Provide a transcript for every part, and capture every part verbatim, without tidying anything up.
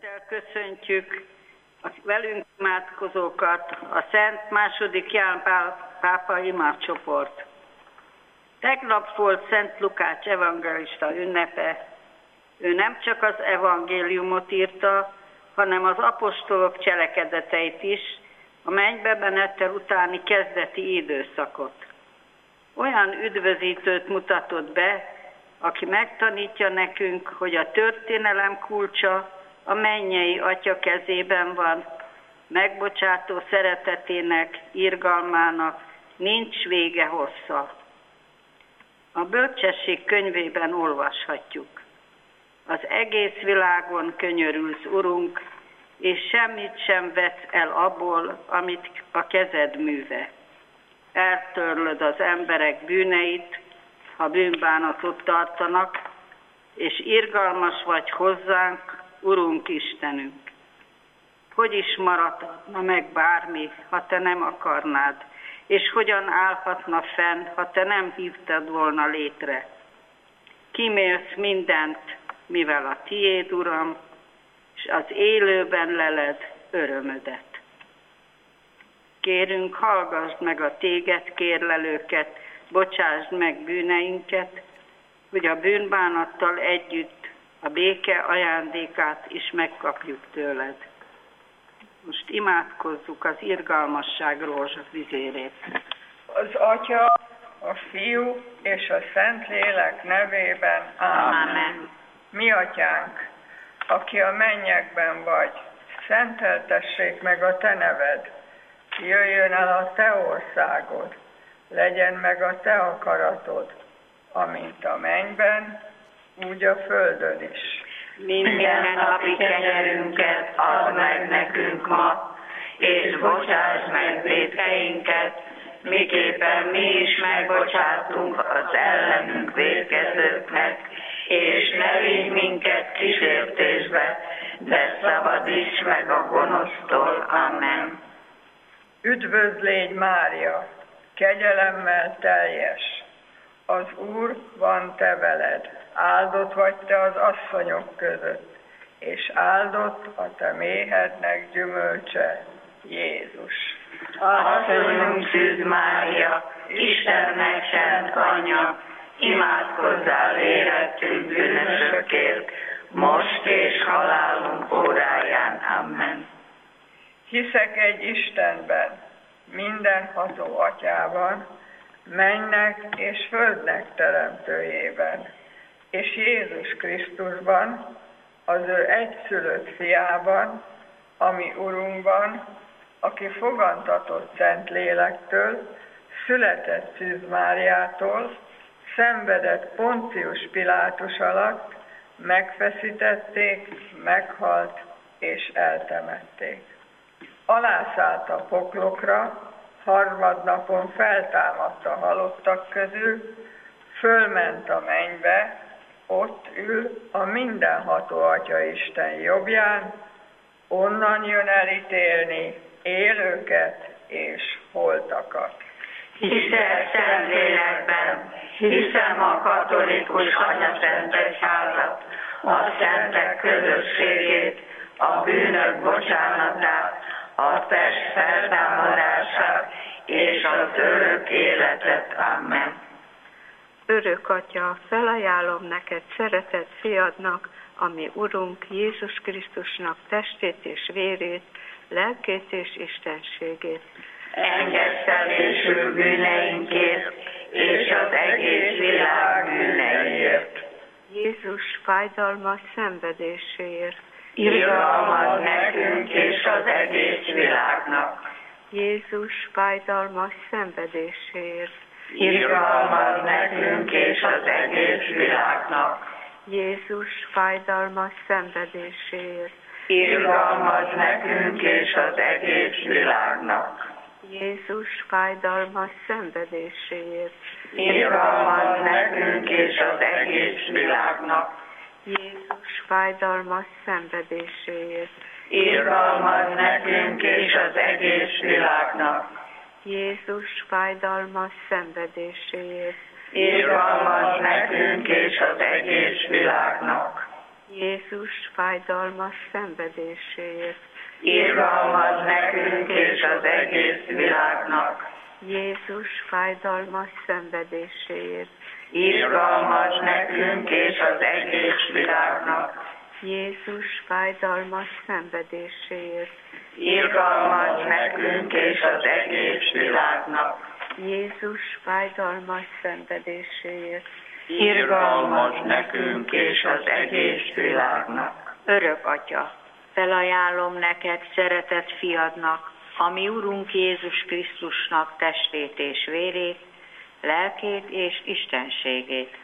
Szeretettel köszöntjük a velünk imádkozókat, a Szent második Ján Pál pápa imádcsoport. Tegnap volt Szent Lukács evangélista ünnepe. Ő nem csak az evangéliumot írta, hanem az apostolok cselekedeteit is, a mennybe menettel utáni kezdeti időszakot. Olyan üdvözítőt mutatott be, aki megtanítja nekünk, hogy a történelem kulcsa a mennyei Atya kezében van, megbocsátó szeretetének, irgalmának nincs vége hossza. A Bölcsesség könyvében olvashatjuk. Az egész világon könyörülsz, Urunk, és semmit sem vesz el abból, amit a kezed műve. Eltörlöd az emberek bűneit, ha bűnbánatot tartanak, és irgalmas vagy hozzánk, Urunk Istenünk. Hogy is maradna meg bármi, ha te nem akarnád, és hogyan állhatna fenn, ha te nem hívtad volna létre? Kimélsz mindent, mivel a tiéd, Uram, és az élőben leled örömödet. Kérünk, hallgassd meg a téged kérlelőket, bocsásd meg bűneinket, hogy a bűnbánattal együtt a béke ajándékát is megkapjuk tőled. Most imádkozzuk az irgalmasság rózsavizérét. Az Atya, a Fiú és a Szentlélek nevében. Ámen. Ámen. Mi Atyánk, aki a mennyekben vagy, szenteltessék meg a te neved. Jöjjön el a te országod, legyen meg a te akaratod, amint a mennyben, úgy a földön is. Minden napi kenyerünket add meg nekünk ma, és bocsáss meg vétkeinket, miképpen mi is megbocsátunk az ellenünk vétkezőknek, és ne vigy minket kísértésbe, de szabadíts meg a gonosztól. Amen. Üdvözlégy Mária, kegyelemmel teljes, az Úr van te veled, áldott vagy te az asszonyok között, és áldott a te méhednek gyümölcse, Jézus. Asszonyunk Szűz Mária, Istennek szent anyja, imádkozzál érettünk bűnösökért, most és halálunk óráján. Amen. Hiszek egy Istenben, mindenható Atyában, mennek és földnek teremtőjében, és Jézus Krisztusban, az ő egyszülött fiában, ami Urunkban, aki fogantatott Szentlélektől, született Szűz Máriától, szenvedett Poncius Pilátus alatt, megfeszítették, meghalt és eltemették. Alászállt a poklokra, harmadnapon feltámadt a halottak közül, fölment a mennybe, ott ül a mindenható Atya Isten jobbján, onnan jön elítélni élőket és holtakat. Hiszek Szentlélekben, hiszem a katolikus anyaszent egyházat, a szentek közösségét, a bűnök bocsánatát, a test feltámadását és az örök életet. Amen. Örök Atya, felajánlom neked szeretett fiadnak, ami Urunk Jézus Krisztusnak testét és vérét, lelkét és istenségét. Engedtelésül bűneinkért és az egész világ bűneiért. Jézus fájdalmas szenvedéséért. Irgalmaz nekünk és az egész világnak. Jézus fájdalmas szenvedéséért. Irgalmaz nekünk és az egész világnak. Jézus fájdalmas szenvedéséért. Irgalmaz nekünk és az egész világnak. Jézus fájdalmas szenvedéséért. Irgalmaz nekünk és az egész világnak. Jézus fájdalmas szenvedéséért. Irgalmaz nekünk és az egész világnak. Jézus fájdalmas szenvedéséért. Irgalmaz nekünk és az egész világnak. Jézus fájdalmas szenvedéséért. Irgalmaz nekünk és az egész világnak. Jézus fájdalmas szenvedéséért. Irgalmaz nekünk és az egész világnak. Jézus fájdalmas szenvedéséért. Irgalmaz nekünk és az egész világnak. Jézus fájdalmas szenvedéséért. Irgalmaz nekünk és az egész világnak. Örök Atya, felajánlom neked szeretett fiadnak, ami Urunk Jézus Krisztusnak testét és vérét, lelkét és istenségét.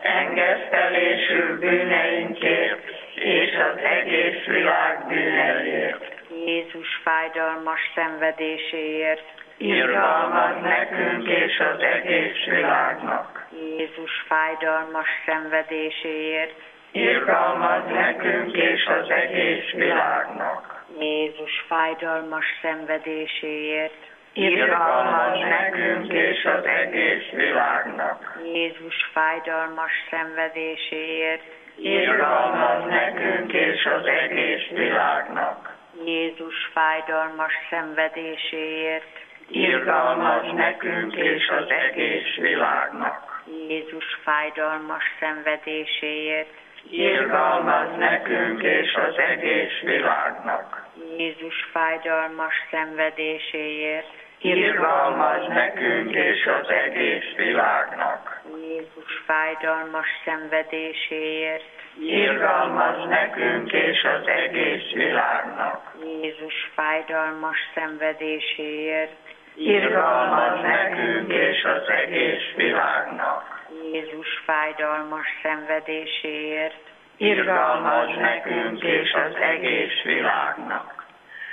Engesztelésül bűneinkért és az egész világ bűneiért. Jézus fájdalmas szenvedéséért. Irgalmaz nekünk és az egész világnak. Jézus fájdalmas szenvedéséért. Irgalmaz nekünk és az egész világnak. Jézus fájdalmas szenvedéséért. Irgalmaz nekünk és az egész világnak. Jézus fájdalmas szenvedéséért. Irgalmaz nekünk és az egész világnak. Jézus fájdalmas szenvedéséért. Irgalmaz nekünk és az egész világnak. Jézus fájdalmas szenvedéséért. Irgalmaz nekünk és az egész világnak. Jézus fájdalmas szenvedéséért. Irgalmaz nekünk és az egész világnak. Jézus fájdalmas szenvedéséért. Irgalmaz nekünk és az egész világnak. Jézus fájdalmas szenvedéséért. Irgalmaz nekünk és az egész világnak. Jézus fájdalmas szenvedéséért. Irgalmaz nekünk és az egész világnak.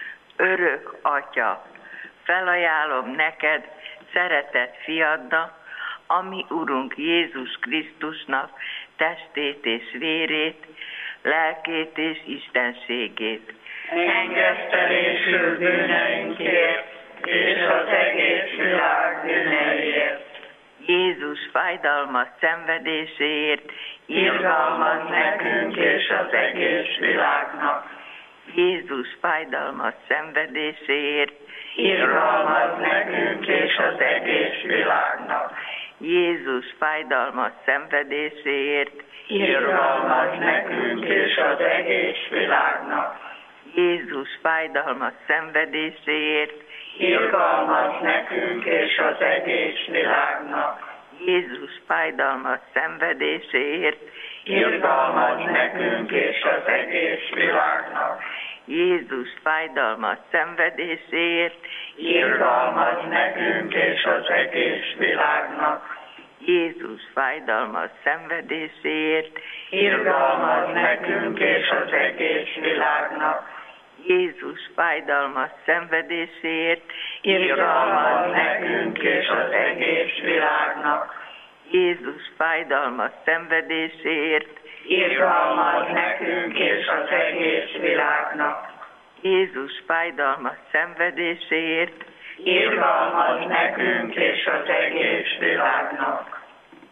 Örök Atya, felajánlom neked szeretett fiadnak, ami Urunk Jézus Krisztusnak testét és vérét, lelkét és istenségét. Engesztelésül bűneinkért és az egész világ bűneiért. Jézus fájdalmas szenvedéséért. Irgalmaz nekünk és az egész világnak. Jézus fájdalmas szenvedéséért. Irgalmaz nekünk és az egész világnak. Jézus fájdalmas szenvedéséért. Irgalmaz nekünk és az egész világnak. Jézus fájdalmas szenvedéséért. Irgalmaz nekünk és az egész világnak. Jézus fájdalmas szenvedéséért. Irgalmaz nekünk és az egész világnak. Jézus fájdalmas szenvedéséért. Irgalmaz nekünk és az egész világnak. Jézus fájdalmas szenvedéséért. Irgalmaz nekünk és az egész világnak. Jézus fájdalmas szenvedéséért. Irgalmaz nekünk és az egész világnak. Jézus fájdalmas szenvedéséért. Irgalmaz nekünk és az egész világnak. Jézus fájdalmas szenvedéséért. Irgalmaz nekünk és az egész világnak.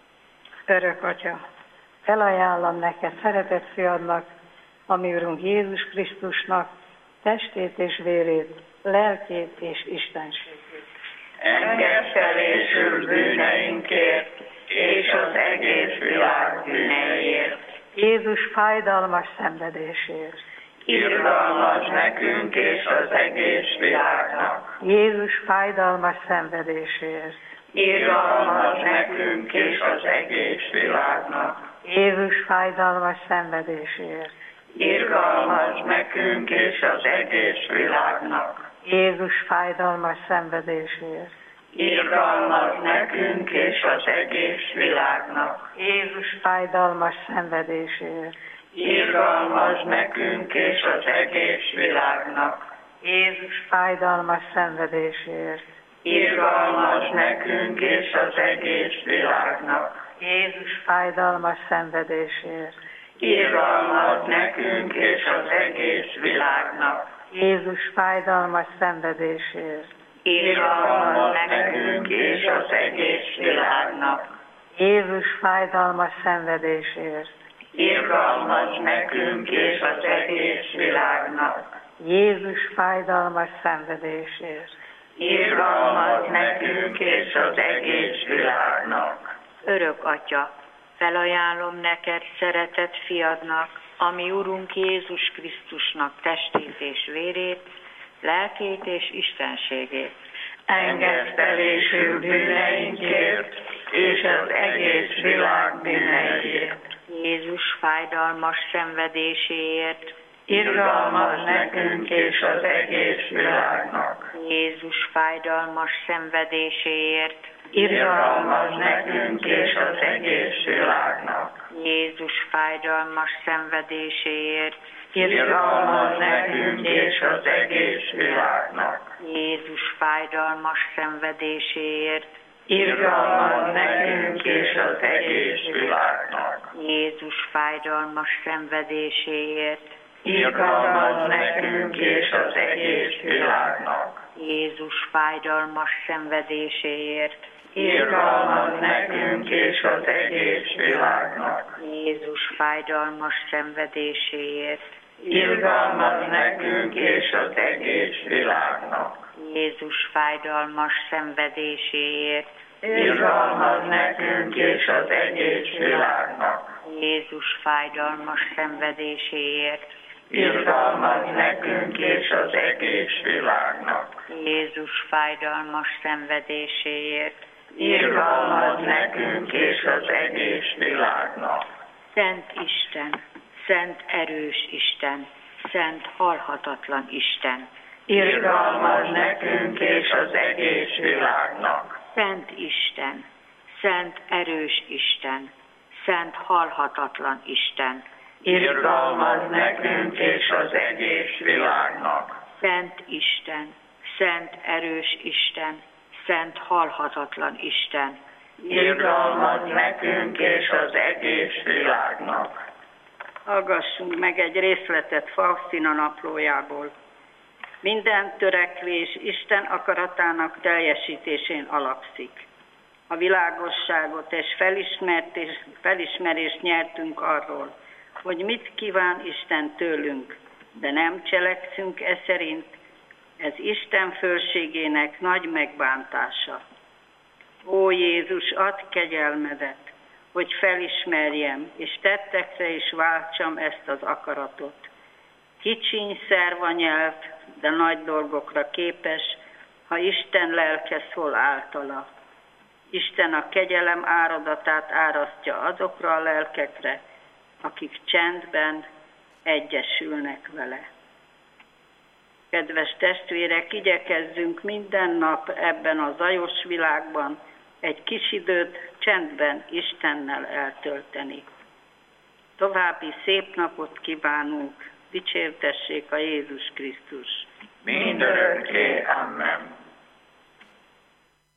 Örök Atya, felajánlom neked szeretett fiadnak, ami Urunk Jézus Krisztusnak testét és vérét, lelkét és istenségét. Engesztelésül bűneinkért és az egész világ bűneiért. Jézus fájdalmas szenvedéséért. Irgalmaz nekünk és az egész világnak. Jézus fájdalmas szenvedéséért. Irgalmaz nekünk és az egész világnak. Jézus fájdalmas szenvedéséért. Irgalmaz nekünk és az egész világnak. Jézus fájdalmas szenvedéséért. Irgalmaz nekünk és az egész világnak. Jézus fájdalmas szenvedéséért. Irgalmaz nekünk és az egész világnak. Jézus fájdalmas szenvedéséért. Irgalmaz nekünk és az egész világnak. Jézus fájdalmas szenvedéséért. Irgalmaz nekünk és az egész világnak. Jézus fájdalmas szenvedéséért. Irgalmaz nekünk és az egész világnak. Jézus fájdalmas szenvedéséért. irgalmaz nekünk és az egész világnak. Jézus fájdalmas szenvedésért, Irgalmaz nekünk és az egész világnak. Örök Atya, felajánlom neked szeretett fiadnak, ami Urunk Jézus Krisztusnak testét és vérét, lelkét és istenségét. Engesztelésű bűneinkért és az egész világ bűneiért. Jézus fájdalmas szenvedéséért, Irgalmaz nekünk és az egész világnak. Jézus fájdalmas szenvedéséért, Irgalmaz nekünk és az egész világnak. Jézus fájdalmas szenvedéséért, Irgalmaz nekünk és az egész világnak. Jézus fájdalmas szenvedéséért, Irgalmaz nekünk és az egész világnak. Jézus fájdalmas szenvedéséért, Irgalmaz nekünk és az egész világnak. Jézus fájdalmas szenvedéséért, Irgalmaz nekünk és az egész világnak. Jézus fájdalmas szenvedéséért, Irgalmaz nekünk és az egész világnak. Jézus fájdalmas szenvedéséért, Irgalmaz nekünk és az egész világnak. Jézus fájdalmas szenvedéséért, Irgalmaz nekünk és az egész világnak. Jézus fájdalmas szenvedéséért, Irgalmaz nekünk és az egész világnak. Szent Isten, Szent erős Isten, Szent halhatatlan Isten, Irgalmaz nekünk és az egész világnak. Szent Isten, Szent erős Isten, Szent halhatatlan Isten, Irgalmaz nekünk és az egész világnak. Szent Isten, Szent erős Isten, Szent halhatatlan Isten, Irgalmaz nekünk és az egész világnak. Hallgassunk meg egy részletet Faustina naplójából. Minden törekvés Isten akaratának teljesítésén alapszik. A világosságot és felismerést, felismerést nyertünk arról, hogy mit kíván Isten tőlünk, de nem cselekszünk e szerint, ez Isten fölségének nagy megbántása. Ó Jézus, add kegyelmedet, hogy felismerjem, és tettekre is váltsam ezt az akaratot. Kicsiny szerva nyelv, de nagy dolgokra képes, ha Isten lelke szól általa. Isten a kegyelem áradatát árasztja azokra a lelkekre, akik csendben egyesülnek vele. Kedves testvérek, igyekezzünk minden nap ebben a zajos világban egy kis időt csendben Istennel eltölteni. További szép napot kívánunk, dicsértessék a Jézus Krisztus. Mindörökké, amen.